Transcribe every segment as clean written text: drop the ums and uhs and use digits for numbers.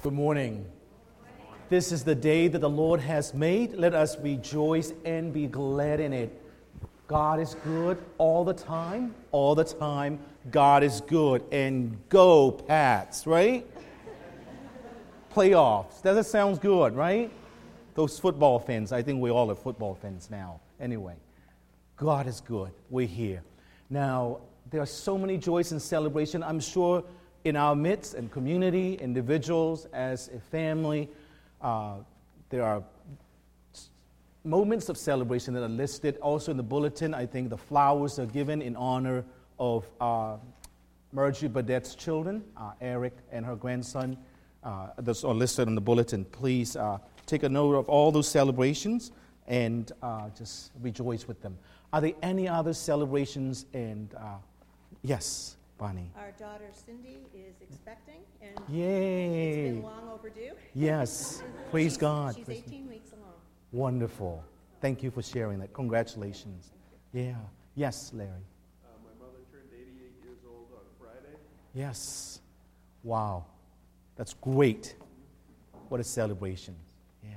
Good morning. This is the day that the Lord has made. Let us rejoice and be glad in it. God is good all the time. All the time, God is good. And go Pats, right? Playoffs. That sounds good, right? Those football fans. I think we all are football fans now. Anyway, God is good. We're here. Now, there are so many joys and celebration. I'm sure in our midst and community, individuals, as a family, there are moments of celebration that are listed. Also in the bulletin, I think the flowers are given in honor of Marjorie Badette's children, Eric and her grandson. Those are listed in the bulletin. Please take a note of all those celebrations and just rejoice with them. Are there any other celebrations? And yes, Bonnie. Our daughter Cindy is expecting, and yay! It's been long overdue. Yes, praise God. She's 18 weeks along. Wonderful. Thank you for sharing that. Congratulations. Yeah. Yes, Larry. My mother turned 88 years old on Friday. Yes. Wow. That's great. What a celebration. Yeah.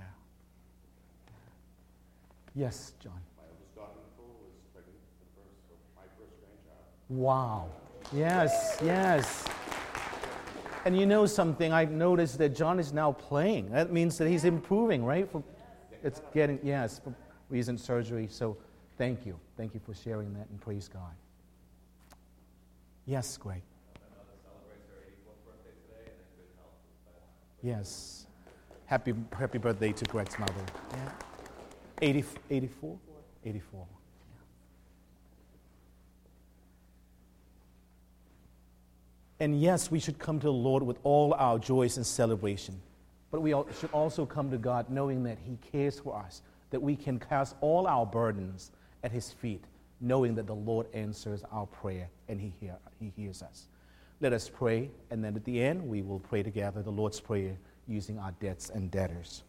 Yes, John. My oldest daughter Nicole was pregnant my first grandchild. Wow. Yes, yes. And you know something, I've noticed that John is now playing. That means that he's improving, right? It's getting, yes, for recent surgery. So thank you. Thank you for sharing that, and praise God. Yes, Greg. My mother celebrates her 84th birthday today and in good health. Yes. Happy birthday to Greg's mother. Yeah. 84? 84. And yes, we should come to the Lord with all our joys and celebration. But we should also come to God knowing that He cares for us, that we can cast all our burdens at His feet, knowing that the Lord answers our prayer and He hears us. Let us pray, and then at the end, we will pray together the Lord's Prayer using our debts and debtors.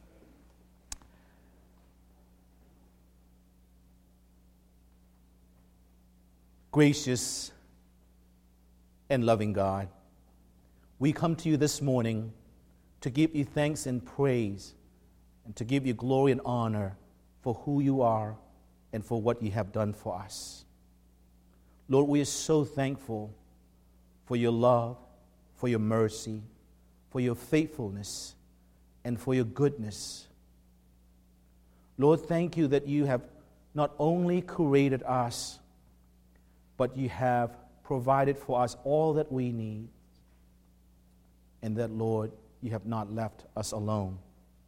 Gracious and loving God, we come to you this morning to give you thanks and praise and to give you glory and honor for who you are and for what you have done for us. Lord, we are so thankful for your love, for your mercy, for your faithfulness, and for your goodness. Lord, thank you that you have not only created us, but you have provided for us all that we need, and that, Lord, you have not left us alone.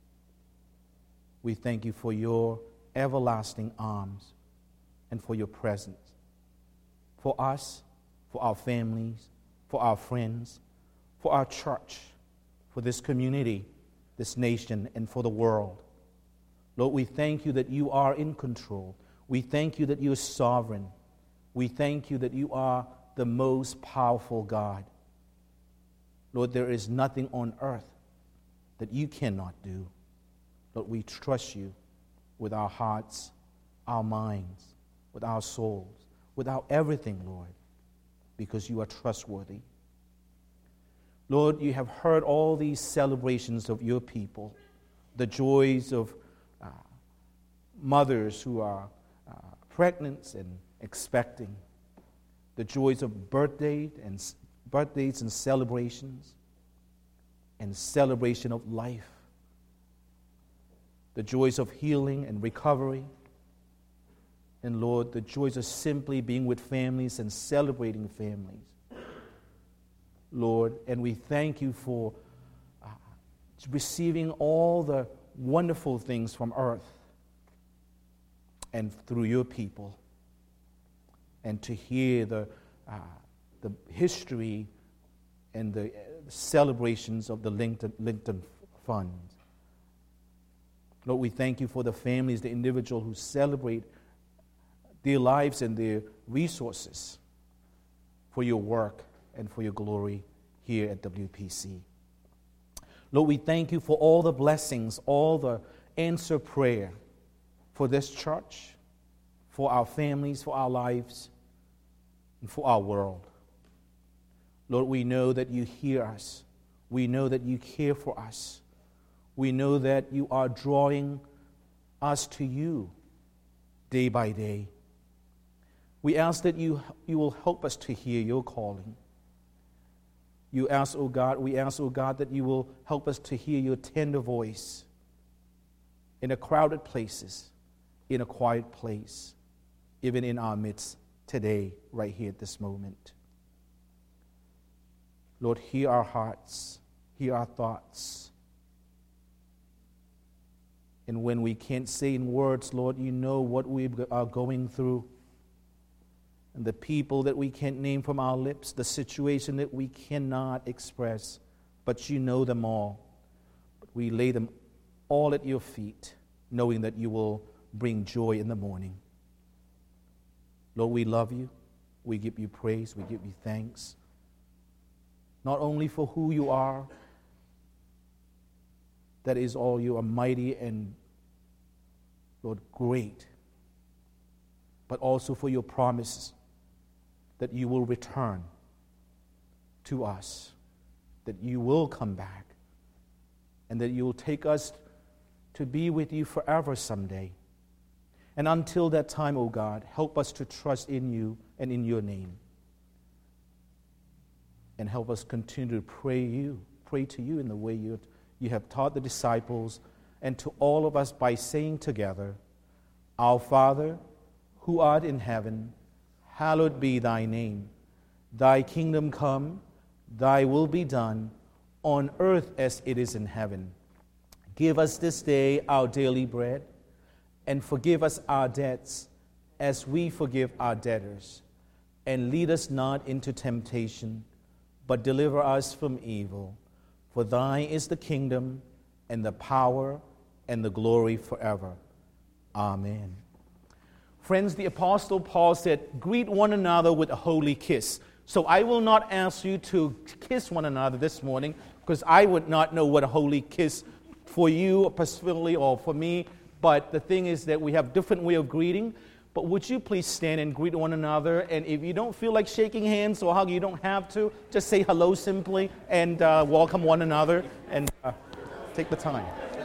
We thank you for your everlasting arms and for your presence, for us, for our families, for our friends, for our church, for this community, this nation, and for the world. Lord, we thank you that you are in control. We thank you that you are sovereign. We thank you that you are the most powerful God. Lord, there is nothing on earth that you cannot do. Lord, we trust you with our hearts, our minds, with our souls, with our everything, Lord, because you are trustworthy. Lord, you have heard all these celebrations of your people, the joys of mothers who are pregnant and expecting, the joys of birthdays and celebrations, and celebration of life, the joys of healing and recovery, and Lord, the joys of simply being with families and celebrating families. Lord, and we thank you for receiving all the wonderful things from earth and through your people, and to hear the history and the celebrations of the LinkedIn Fund. Lord, we thank you for the families, the individuals who celebrate their lives and their resources for your work and for your glory here at WPC. Lord, we thank you for all the blessings, all the answer prayer for this church, for our families, for our lives, and for our world. Lord, we know that you hear us We know that you care for us. We know that you are drawing us to you day by day. We ask that you will help us to hear your calling. We ask, O God, that you will help us to hear your tender voice in the crowded places, in a quiet place, even in our midst today, right here at this moment. Lord, hear our hearts, hear our thoughts. And when we can't say in words, Lord, you know what we are going through. And the people that we can't name from our lips, the situation that we cannot express, but you know them all. But we lay them all at your feet, knowing that you will bring joy in the morning. Lord, we love you. We give you praise. We give you thanks. Not only for who you are, that is all, you are mighty and, Lord, great, but also for your promises that you will return to us, that you will come back, and that you will take us to be with you forever someday. And until that time, O God, help us to trust in you and in your name. And help us continue to pray to you in the way you have taught the disciples, and to all of us by saying together, Our Father, who art in heaven, hallowed be thy name. Thy kingdom come, thy will be done, on earth as it is in heaven. Give us this day our daily bread, and forgive us our debts as we forgive our debtors. And lead us not into temptation, but deliver us from evil. For thine is the kingdom, and the power, and the glory forever. Amen. Friends, the Apostle Paul said, greet one another with a holy kiss. So I will not ask you to kiss one another this morning, because I would not know what a holy kiss for you personally or for me. But the thing is that we have different way of greeting. But would you please stand and greet one another? And if you don't feel like shaking hands or hugging, you don't have to. Just say hello simply and welcome one another and take the time.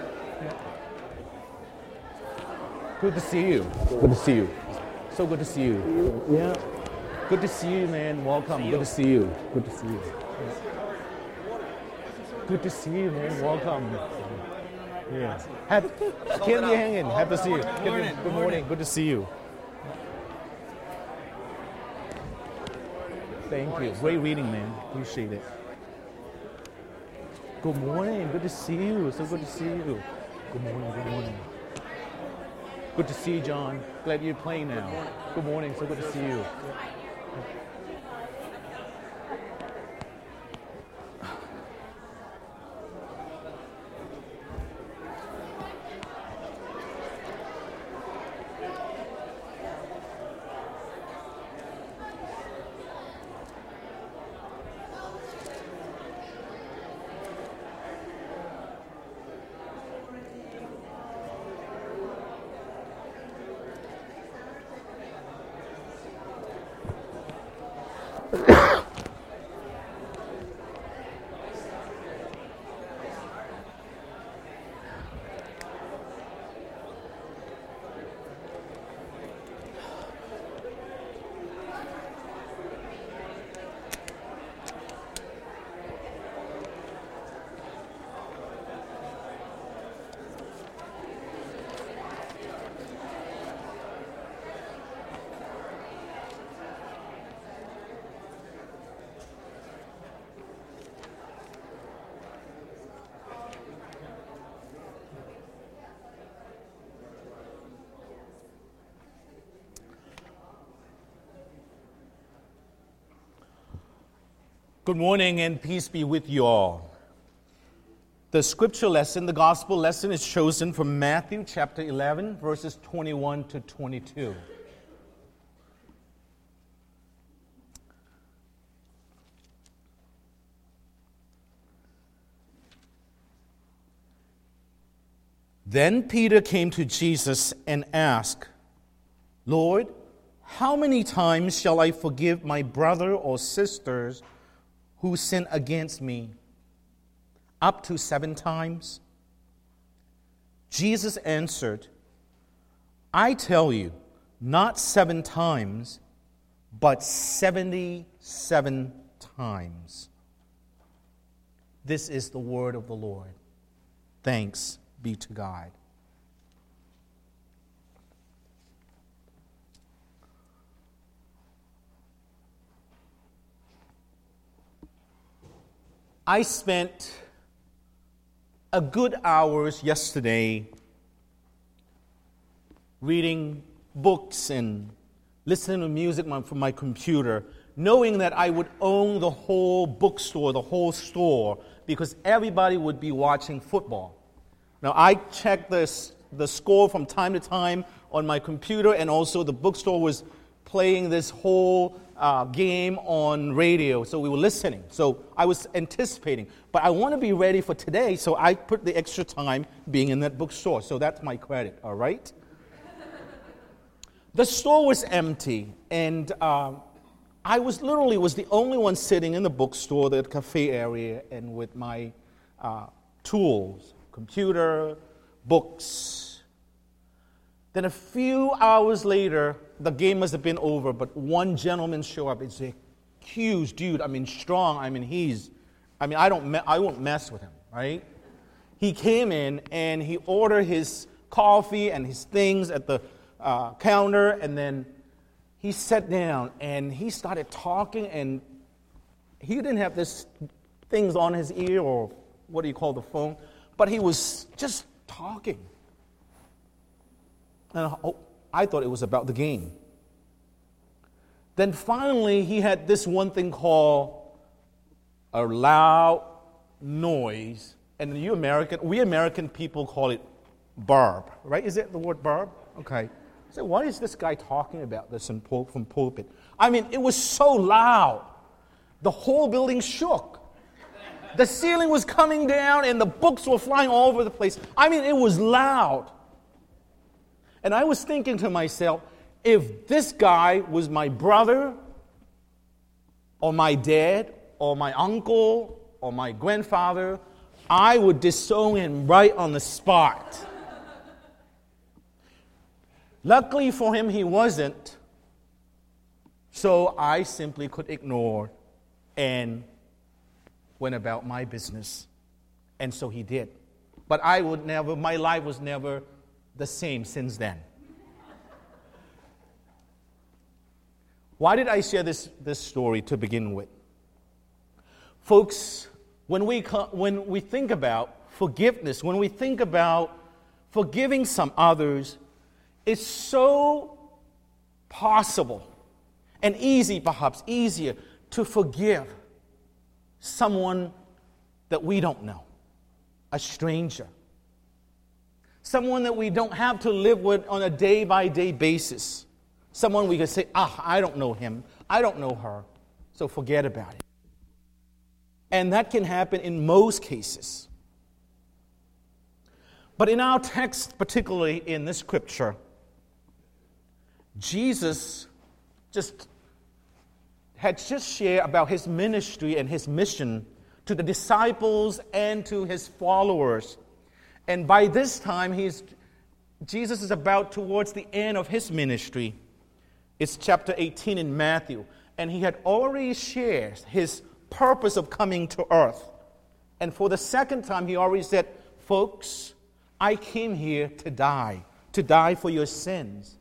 Good to see you. Good to see you. So good to see you. Yeah. Good to see you, man. Welcome. Good to see you. Good to see you. Good to see you, man. Welcome. Yeah. Can't be hanging. Happy to see you. Good morning. Good to see you. Thank you. Great reading, man. Appreciate it. Good morning. Good to see you. So good to see you. Good morning. Good morning. Good to see you, John. Glad you're playing now. Good morning. So good to see you. Good morning and peace be with you all. The scripture lesson, the gospel lesson, is chosen from Matthew chapter 11, verses 21 to 22. Then Peter came to Jesus and asked, Lord, how many times shall I forgive my brother or sisters who sin against me? Up to 7 times? Jesus answered, I tell you, not 7 times, but 77 times. This is the word of the Lord. Thanks be to God. I spent a good hours yesterday reading books and listening to music from my computer, knowing that I would own the whole bookstore, the whole store, because everybody would be watching football. Now, I checked the score from time to time on my computer, and also the bookstore was playing this whole game on radio, so we were listening. So I was anticipating. But I want to be ready for today, so I put the extra time being in that bookstore. So that's my credit, all right? The store was empty, and I was the only one sitting in the bookstore, the cafe area, and with my tools, computer, books. Then a few hours later, the game must have been over, but one gentleman showed up. It's a huge dude. Strong. I won't mess with him, right? He came in and he ordered his coffee and his things at the counter, and then he sat down and he started talking, and he didn't have this things on his ear, or what do you call the phone, but he was just talking. And I thought it was about the game. Then finally, he had this one thing called a loud noise, and we American people call it barb, right? Is it the word barb? Okay. So what is this guy talking about this from pulpit? It was so loud. The whole building shook. The ceiling was coming down and the books were flying all over the place. It was loud. And I was thinking to myself, if this guy was my brother or my dad or my uncle or my grandfather, I would disown him right on the spot. Luckily for him, he wasn't. So I simply could ignore and went about my business. And so he did. But my life was never the same since then. Why did I share this story to begin with? Folks, when we think about forgiveness, when we think about forgiving some others, it's so possible and easy, perhaps easier, to forgive someone that we don't know, a stranger, someone that we don't have to live with on a day-by-day basis, someone we can say, I don't know him, I don't know her, so forget about it. And that can happen in most cases. But in our text, particularly in this scripture, Jesus had just shared about his ministry and his mission to the disciples and to his followers. And by this time, Jesus is about towards the end of his ministry. It's chapter 18 in Matthew. And he had already shared his purpose of coming to earth. And for the second time, he already said, folks, I came here to die for your sins.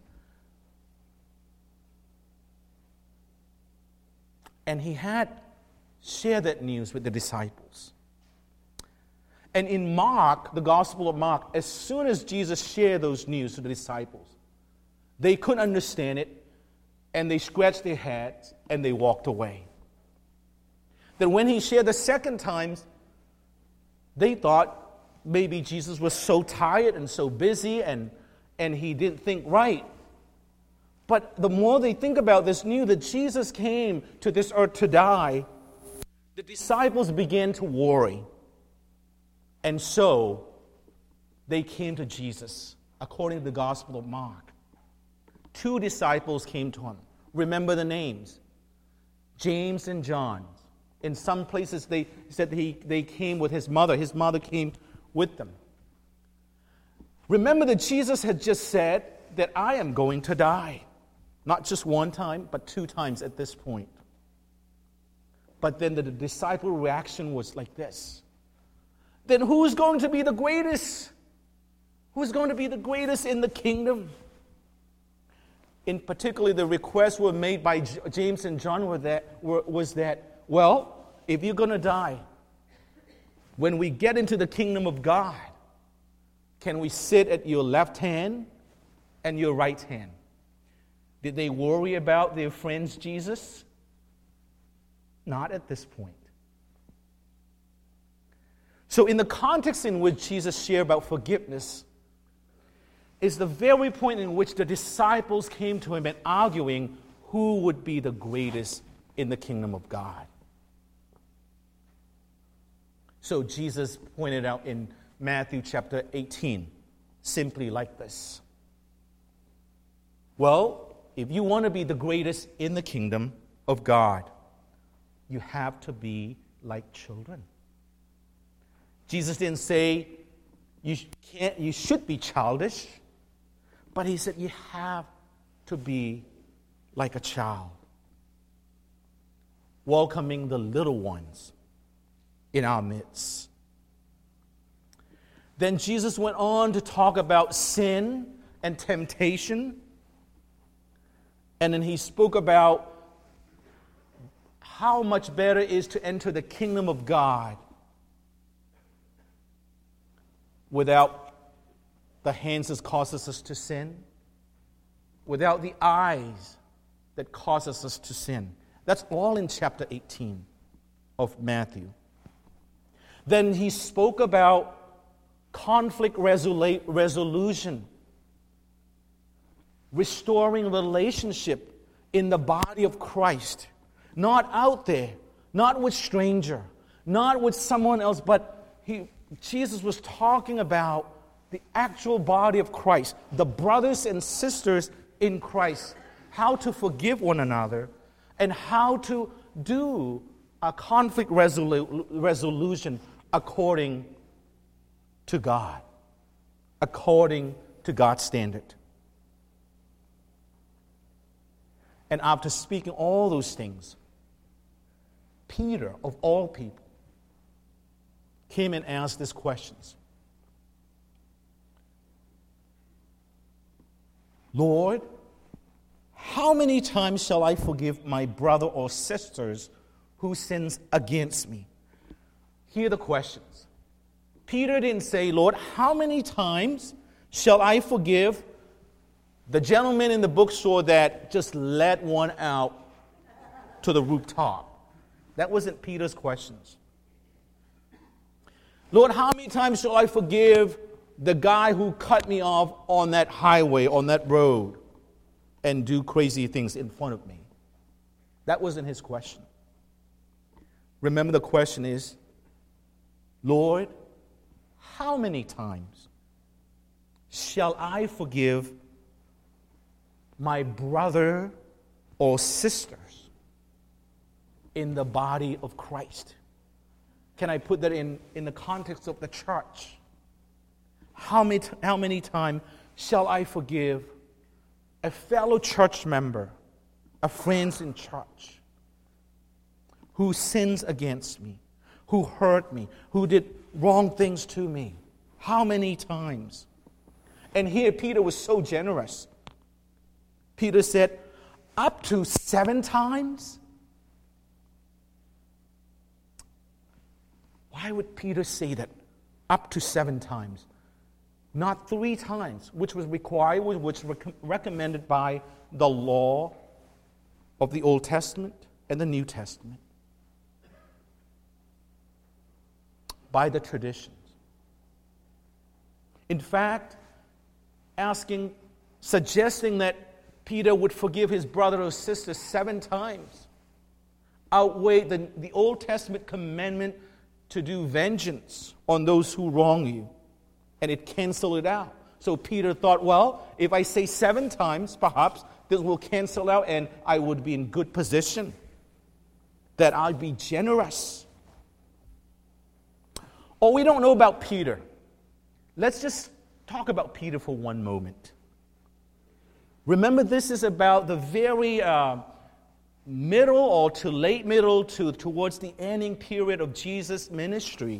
And he had shared that news with the disciples. And in Mark, the Gospel of Mark, as soon as Jesus shared those news to the disciples, they couldn't understand it, and they scratched their heads, and they walked away. Then when he shared the second time, they thought maybe Jesus was so tired and so busy, and he didn't think right. But the more they think about this, knew that Jesus came to this earth to die, the disciples began to worry. And so they came to Jesus, according to the Gospel of Mark. 2 disciples came to him. Remember the names, James and John. In some places, they said they came with his mother. His mother came with them. Remember that Jesus had just said that I am going to die. Not just one time, but 2 times at this point. But then the disciple reaction was like this. Then who's going to be the greatest? Who's going to be the greatest in the kingdom? In particular, the requests were made by James and John was that, well, if you're going to die, when we get into the kingdom of God, can we sit at your left hand and your right hand? Did they worry about their friends Jesus? Not at this point. So in the context in which Jesus shared about forgiveness is the very point in which the disciples came to him and arguing who would be the greatest in the kingdom of God. So Jesus pointed out in Matthew chapter 18, simply like this. Well, if you want to be the greatest in the kingdom of God, you have to be like children. Jesus didn't say you should be childish, but he said you have to be like a child, welcoming the little ones in our midst. Then Jesus went on to talk about sin and temptation, and then he spoke about how much better it is to enter the kingdom of God without the hands that causes us to sin, without the eyes that causes us to sin. That's all in chapter 18 of Matthew. Then he spoke about conflict resolution, restoring relationship in the body of Christ. Not out there, not with stranger, not with someone else, but Jesus was talking about the actual body of Christ, the brothers and sisters in Christ, how to forgive one another, and how to do a conflict resolution according to God, according to God's standard. And after speaking all those things, Peter, of all people, came and asked these questions. Lord, how many times shall I forgive my brother or sisters who sins against me? Here are the questions. Peter didn't say, Lord, how many times shall I forgive the gentleman in the bookstore that just let one out to the rooftop? That wasn't Peter's questions. Lord, how many times shall I forgive the guy who cut me off on that highway, on that road, and do crazy things in front of me? That wasn't his question. Remember, the question is, Lord, how many times shall I forgive my brother or sisters in the body of Christ? Can I put that in the context of the church? How many times shall I forgive a fellow church member, a friend in church, who sins against me, who hurt me, who did wrong things to me? How many times? And here Peter was so generous. Peter said, up to 7 times? Why would Peter say that? Up to 7 times. Not 3 times, which was required, which was recommended by the law of the Old Testament and the New Testament. By the traditions. In fact, suggesting that Peter would forgive his brother or sister 7 times outweighed the Old Testament commandment to do vengeance on those who wrong you. And it canceled it out. So Peter thought, well, if I say 7 times, perhaps this will cancel out and I would be in good position. that I'd be generous. Or we don't know about Peter. Let's just talk about Peter for one moment. Remember, this is about the very middle or to late middle towards the ending period of Jesus' ministry.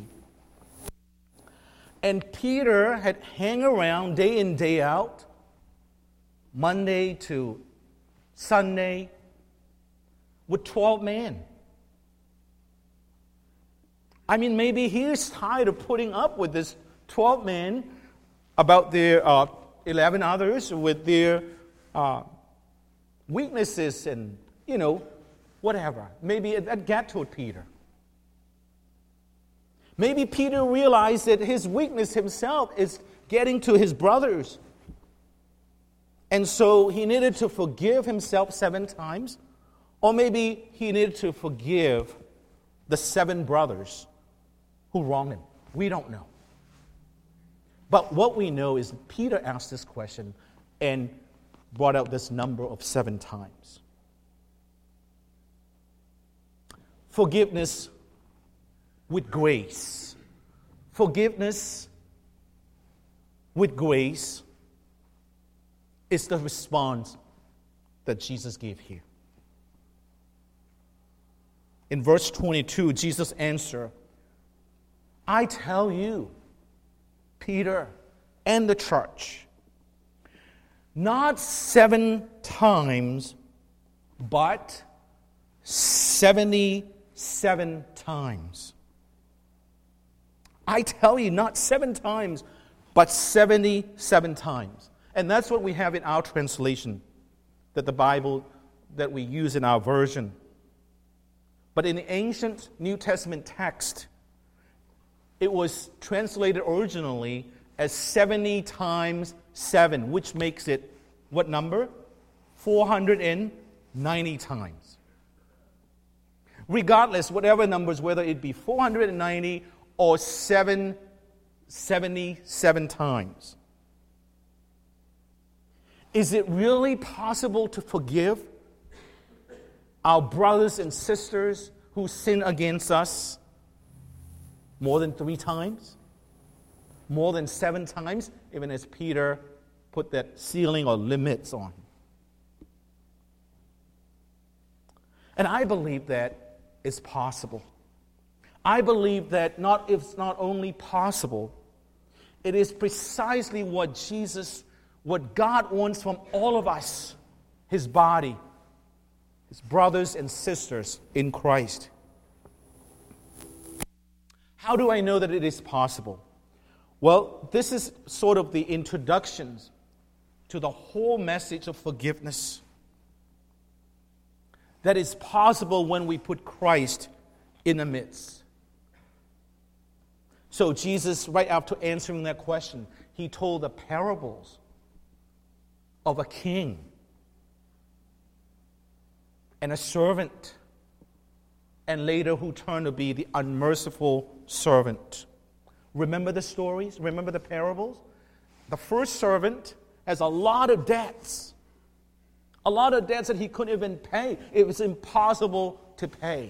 And Peter had hung around day in, day out, Monday to Sunday, with 12 men. I mean, maybe he is tired of putting up with this 12 men about their 11 others with their weaknesses and, whatever. Maybe that got to Peter. Maybe Peter realized that his weakness himself is getting to his brothers. And so he needed to forgive himself 7 times. Or maybe he needed to forgive the 7 brothers who wronged him. We don't know. But what we know is Peter asked this question and brought out this number of 7 times. Forgiveness with grace. Forgiveness with grace is the response that Jesus gave here. In verse 22, Jesus answered, I tell you, Peter and the church, not 7 times, but 77 times. I tell you, not 7 times, but 77 times. And that's what we have in our translation, that the Bible that we use in our version. But in the ancient New Testament text, it was translated originally as 70 times 7, which makes it, what number? 490 times. Regardless, whatever numbers, whether it be 490 or 77 times. Is it really possible to forgive our brothers and sisters who sin against us more than 3 times? More than 7 times? Even as Peter put that ceiling or limits on. And I believe that is possible. I believe that it's not only possible, it is precisely what God wants from all of us, His body, His brothers and sisters in Christ. How do I know that it is possible? Well, this is sort of the introduction to the whole message of forgiveness. That is possible when we put Christ in the midst. So Jesus, right after answering that question, He told the parables of a king and a servant, and later who turned to be the unmerciful servant. Remember the stories? Remember the parables? The first servant has a lot of debts. A lot of debts that he couldn't even pay. It was impossible to pay.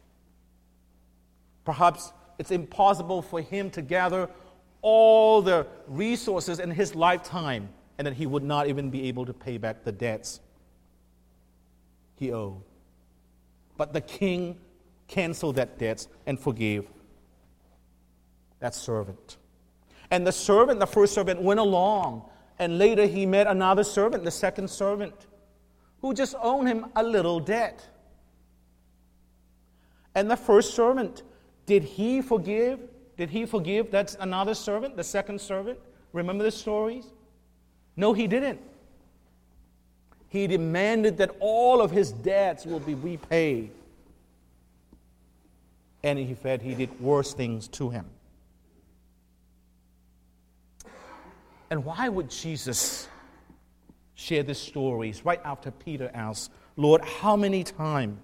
Perhaps it's impossible for him to gather all the resources in his lifetime, and that he would not even be able to pay back the debts he owed. But the king canceled that debt and forgave that servant. And the first servant, went along, and later he met another servant, the second servant, who just owed him a little debt. And the first servant, did he forgive? Did he forgive that another servant, the second servant? Remember the stories? No, he didn't. He demanded that all of his debts will be repaid. And in fact, he did worse things to him. And why would Jesus share these stories right after Peter asked, Lord, how many times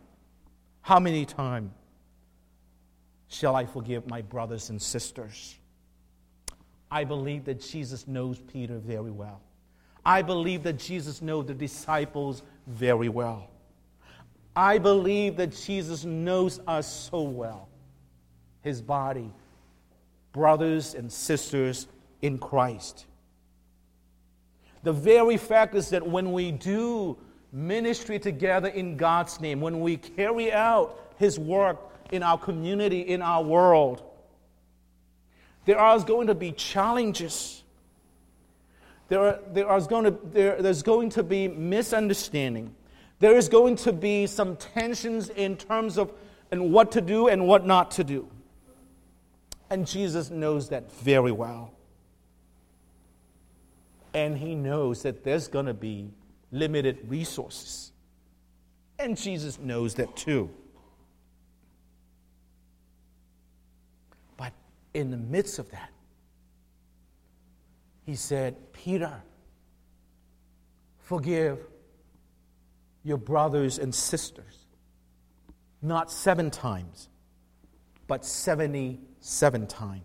shall I forgive my brothers and sisters? I believe that Jesus knows Peter very well. I believe that Jesus knows the disciples very well. I believe that Jesus knows us so well, his body, brothers and sisters in Christ. The very fact is that when we do ministry together in God's name, when we carry out his work in our community, in our world, there's going to be challenges. There's going to be misunderstanding. There is going to be some tensions in terms of and what to do and what not to do. And Jesus knows that very well. And he knows that there's going to be limited resources. And Jesus knows that too. But in the midst of that, he said, Peter, forgive your brothers and sisters, not 7 times, but 77 times.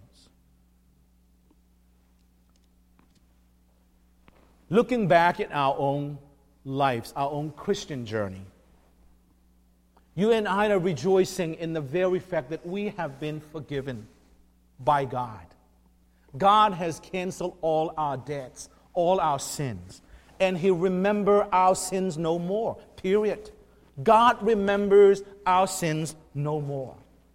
Looking back at our own lives, our own Christian journey, you and I are rejoicing in the very fact that we have been forgiven by God. God has canceled all our debts, all our sins, and he remembers our sins no more, period. God remembers our sins no more.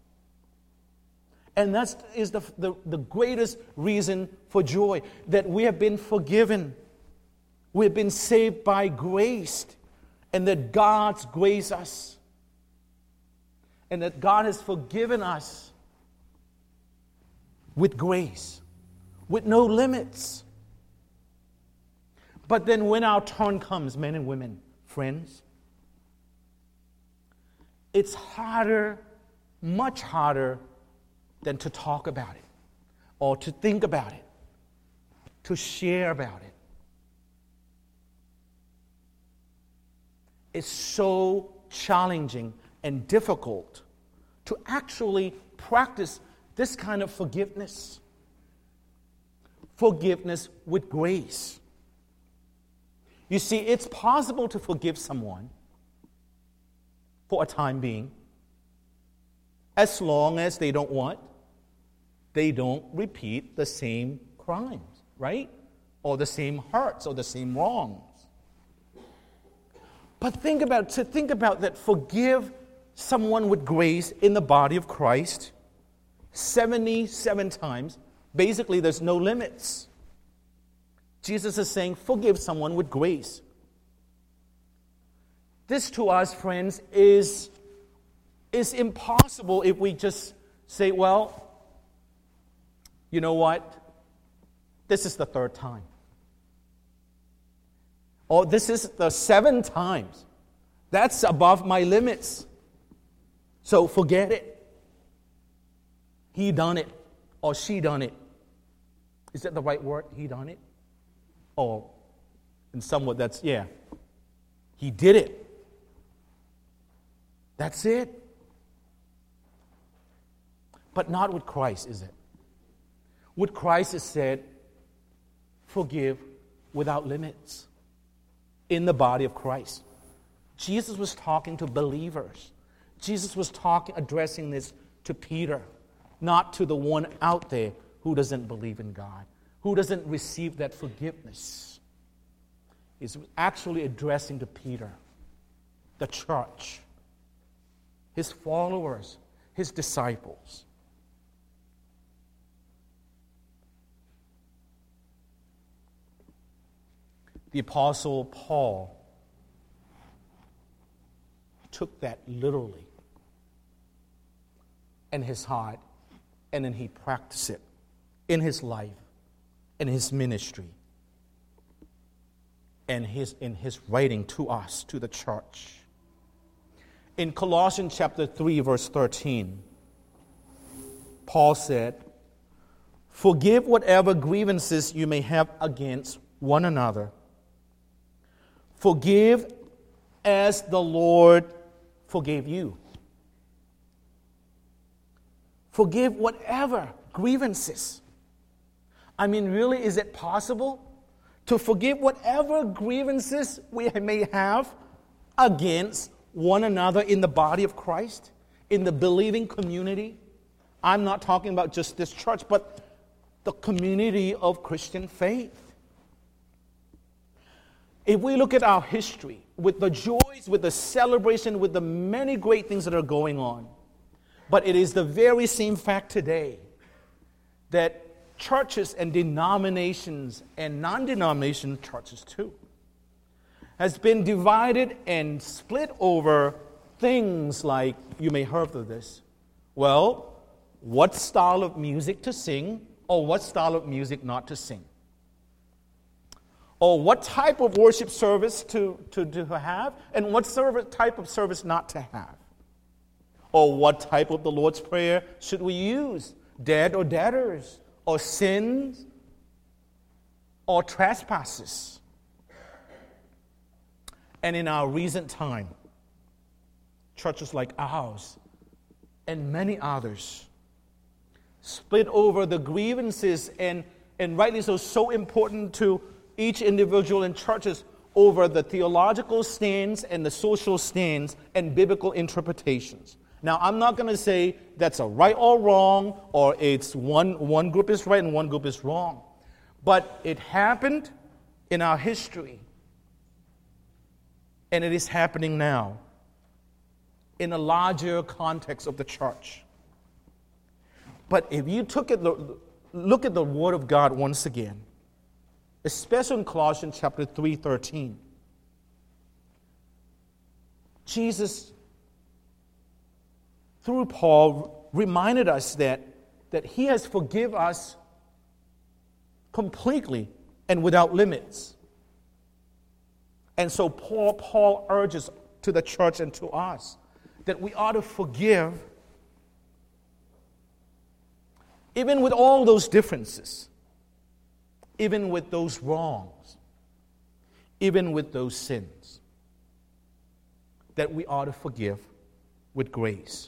And that is the greatest reason for joy, that we have been forgiven. We have been saved by grace, and that God's graced us, and that God has forgiven us with grace, with no limits. But then when our turn comes, men and women, friends, it's harder, much harder than to talk about it, or to think about it, to share about it. It's so challenging and difficult to actually practice this kind of forgiveness. Forgiveness with grace. You see, it's possible to forgive someone for a time being, as long as they don't repeat the same crimes, right? Or the same hurts or the same wrongs. But think about that, forgive someone with grace in the body of Christ 77 times. Basically, there's no limits. Jesus is saying, forgive someone with grace. This to us, friends, is impossible if we just say, well, you know what? This is the 3rd time. Or this is the 7 times. That's above my limits. So forget it. He done it. Or she done it. Is that the right word? He done it? Or in somewhat that's, yeah. He did it. That's it. But not with Christ, is it? With Christ, it said, forgive without limits. In the body of Christ. Jesus was talking to believers. Jesus was addressing this to Peter, not to the one out there who doesn't believe in God, who doesn't receive that forgiveness. He's actually addressing to Peter, the church, his followers, his disciples. The Apostle Paul took that literally in his heart, and then he practiced it in his life, in his ministry, and in his writing to us, to the church. In Colossians chapter 3, verse 13, Paul said, forgive whatever grievances you may have against one another. Forgive as the Lord forgave you. Forgive whatever grievances. I mean, really, is it possible to forgive whatever grievances we may have against one another in the body of Christ, in the believing community. I'm not talking about just this church, but the community of Christian faith. If we look at our history, with the joys, with the celebration, with the many great things that are going on, but it is the very same fact today that churches and denominations and non-denomination churches too has been divided and split over things like, you may have heard of this, well, what style of music to sing or what style of music not to sing. Or what type of worship service to have, and what type of service not to have. Or what type of the Lord's Prayer should we use, dead or debtors, or sins, or trespasses. And in our recent time, churches like ours and many others split over the grievances and rightly so important to each individual in churches over the theological stands and the social stands and biblical interpretations. Now, I'm not going to say that's a right or wrong, or it's one group is right and one group is wrong. But it happened in our history, and it is happening now in a larger context of the church. But if you look at the Word of God once again, especially in Colossians chapter 3:13, Jesus, through Paul, reminded us that he has forgiven us completely and without limits. And so Paul urges to the church and to us that we ought to forgive even with all those differences, even with those wrongs, even with those sins, that we ought to forgive with grace.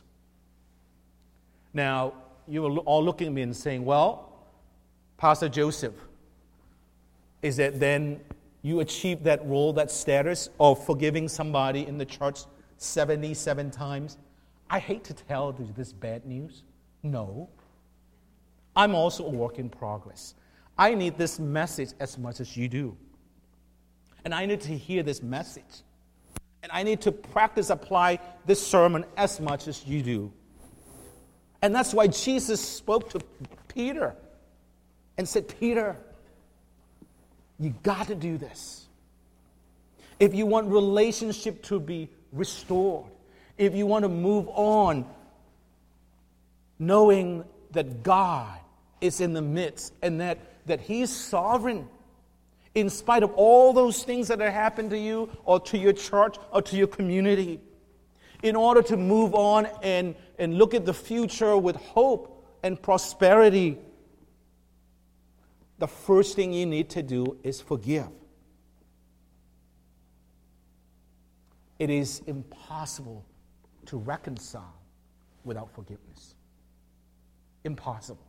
Now, you are all looking at me and saying, well, Pastor Joseph, is that then you achieve that role, that status of forgiving somebody in the church 77 times? I hate to tell you this bad news. No. I'm also a work in progress. I need this message as much as you do. And I need to hear this message. And I need to practice, apply this sermon as much as you do. And that's why Jesus spoke to Peter and said, Peter, you got to do this. If you want relationship to be restored, if you want to move on, knowing that God is in the midst and that He's sovereign, in spite of all those things that have happened to you or to your church or to your community, in order to move on and look at the future with hope and prosperity, the first thing you need to do is forgive. It is impossible to reconcile without forgiveness. Impossible.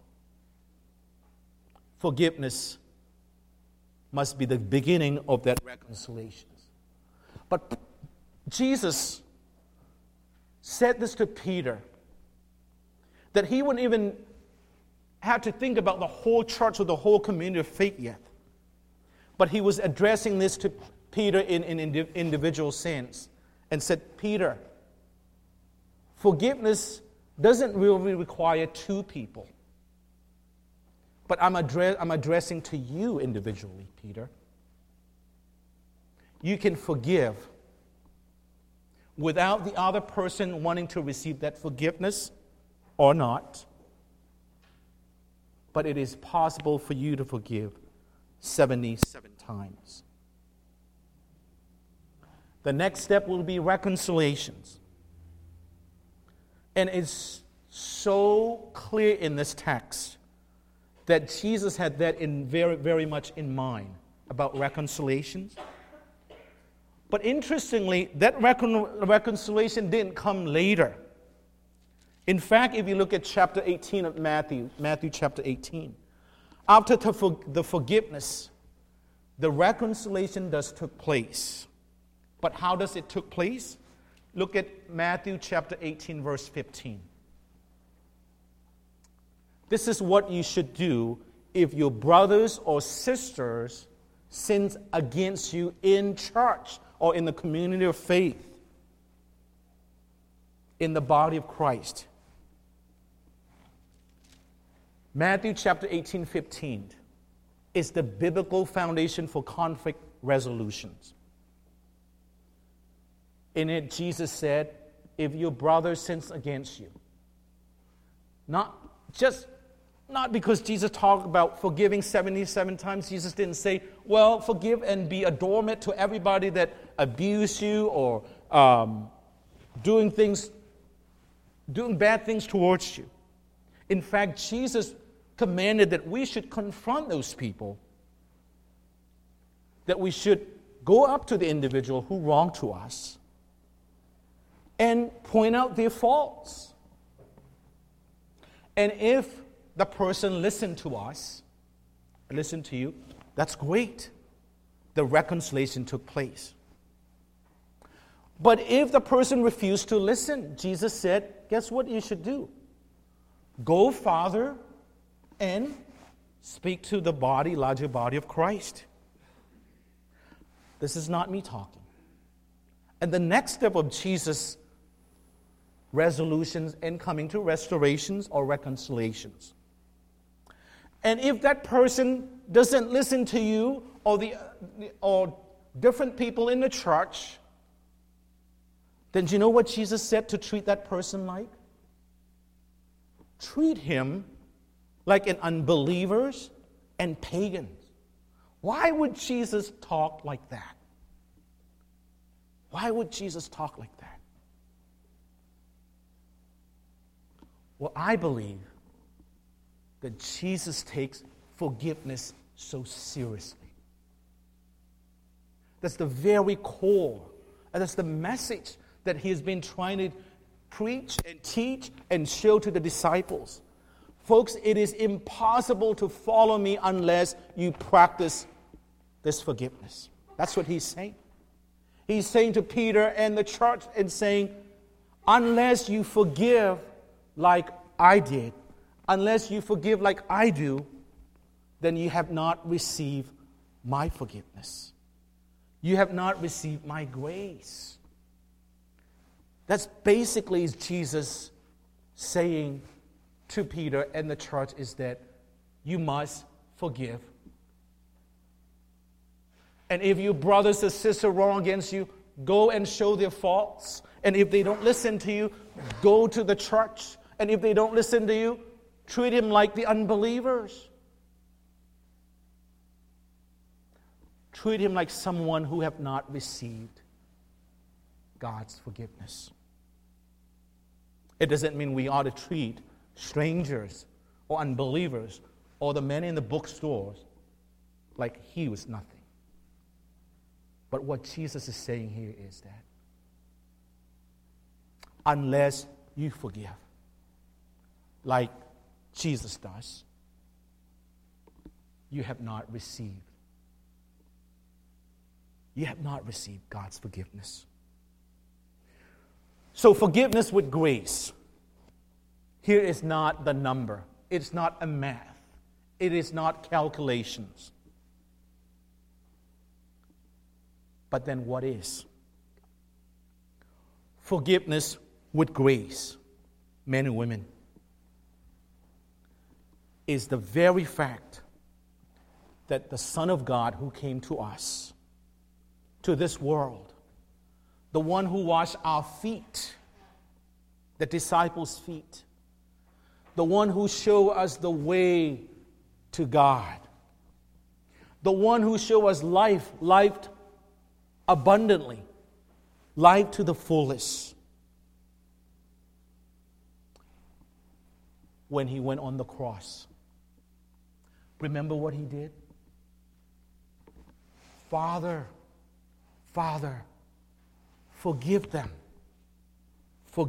Forgiveness must be the beginning of that reconciliation. But Jesus said this to Peter, that he wouldn't even have to think about the whole church or the whole community of faith yet. But he was addressing this to Peter in individual sense and said, Peter, forgiveness doesn't really require two people. But I'm addressing to you individually, Peter. You can forgive without the other person wanting to receive that forgiveness or not. But it is possible for you to forgive 77 times. The next step will be reconciliations. And it's so clear in this text that Jesus had that in very, very much in mind about reconciliations. But interestingly, that reconciliation didn't come later. In fact, if you look at chapter 18 of Matthew chapter 18, after the forgiveness, the reconciliation does took place. But how does it took place? Look at Matthew chapter 18, verse 15. This is what you should do if your brothers or sisters sin against you in church or in the community of faith, in the body of Christ. Matthew chapter 18, 15 is the biblical foundation for conflict resolutions. In it, Jesus said, if your brother sins against you, not because Jesus talked about forgiving 77 times. Jesus didn't say, well, forgive and be a doormat to everybody that abused you or doing bad things towards you. In fact, Jesus commanded that we should confront those people, that we should go up to the individual who wronged to us and point out their faults. And if the person listened to us, listened to you, that's great. The reconciliation took place. But if the person refused to listen, Jesus said, guess what you should do? Go farther and speak to the larger body of Christ. This is not me talking. And the next step of Jesus' resolutions and coming to restorations or reconciliations. And if that person doesn't listen to you or different people in the church, then do you know what Jesus said to treat that person like? Treat him like an unbelievers and pagans. Why would Jesus talk like that? Why would Jesus talk like that? Well, I believe that Jesus takes forgiveness so seriously. That's the very core, and that's the message that he has been trying to preach and teach and show to the disciples. Folks, it is impossible to follow me unless you practice this forgiveness. That's what he's saying. He's saying to Peter and the church and saying, unless you forgive like I did, unless you forgive like I do, then you have not received my forgiveness. You have not received my grace. That's basically Jesus saying to Peter and the church is that you must forgive. And if your brothers or sisters wrong against you, go and show their faults. And if they don't listen to you, go to the church. And if they don't listen to you, treat him like the unbelievers. Treat him like someone who have not received God's forgiveness. It doesn't mean we ought to treat strangers or unbelievers or the men in the bookstores like he was nothing. But what Jesus is saying here is that unless you forgive like Jesus does, you have not received. You have not received God's forgiveness. So forgiveness with grace. Here is not the number. It's not a math. It is not calculations. But then what is? Forgiveness with grace, men and women, is the very fact that the Son of God who came to us, to this world, the one who washed our feet, the disciples' feet, the one who showed us the way to God, the one who showed us life abundantly, life to the fullest. When he went on the cross, remember what he did? Father, forgive them, for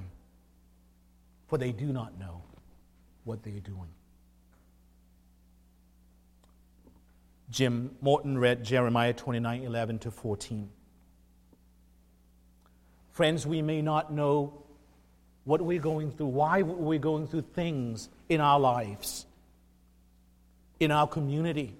they do not know what they are doing. Jim Morton read Jeremiah 29:11-14. Friends, we may not know what we're going through, why we're going through things in our lives, in our community.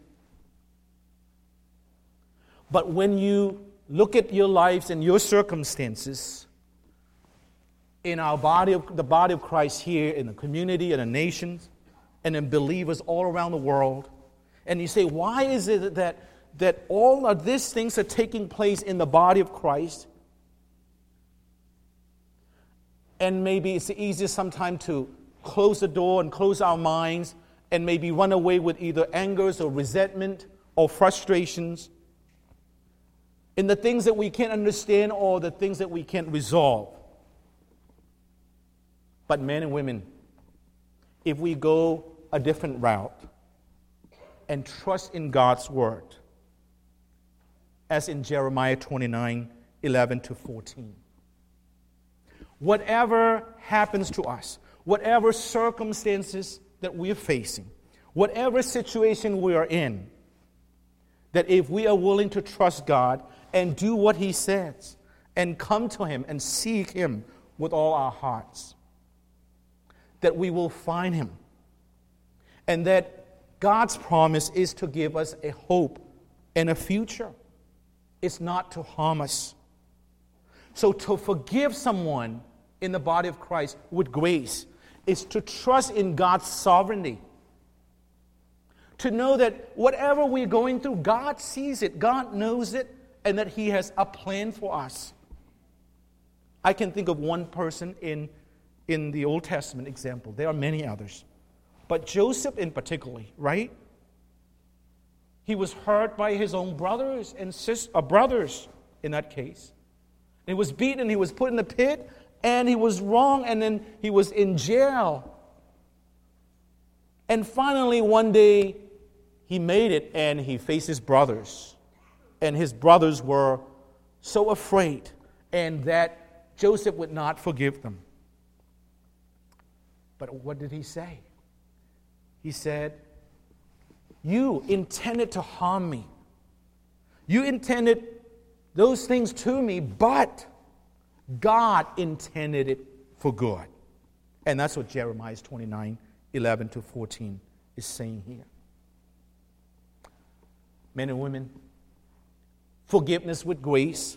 But when you look at your lives and your circumstances, in the body of Christ here, in the community, in the nations, and in believers all around the world, and you say, why is it that all of these things are taking place in the body of Christ? And maybe it's the easiest sometimes to close the door and close our minds and maybe run away with either angers or resentment or frustrations in the things that we can't understand or the things that we can't resolve. But men and women, if we go a different route and trust in God's word, as in Jeremiah 29:11-14, whatever happens to us, whatever circumstances that we are facing, whatever situation we are in, that if we are willing to trust God and do what He says and come to Him and seek Him with all our hearts, that we will find Him. And that God's promise is to give us a hope and a future. It's not to harm us. So to forgive someone in the body of Christ with grace is to trust in God's sovereignty. To know that whatever we're going through, God sees it, God knows it, and that He has a plan for us. I can think of one person in the Old Testament example. There are many others. But Joseph in particular, right? He was hurt by his own brothers and brothers in that case. He was beaten, he was put in the pit, and he was wrong, and then he was in jail. And finally, one day, he made it, and he faced his brothers. And his brothers were so afraid, and that Joseph would not forgive them. But what did he say? He said, "You intended to harm me. You intended those things to me, but God intended it for good." And that's what Jeremiah 29:11-14 is saying here. Men and women, forgiveness with grace,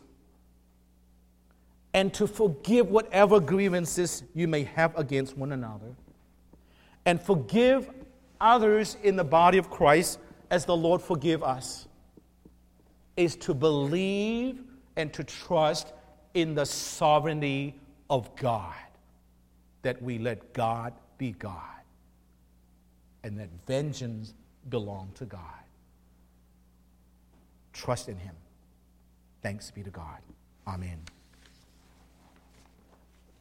and to forgive whatever grievances you may have against one another, and forgive others in the body of Christ as the Lord forgive us, is to believe and to trust in the sovereignty of God, that we let God be God, and that vengeance belong to God. Trust in Him. Thanks be to God. Amen.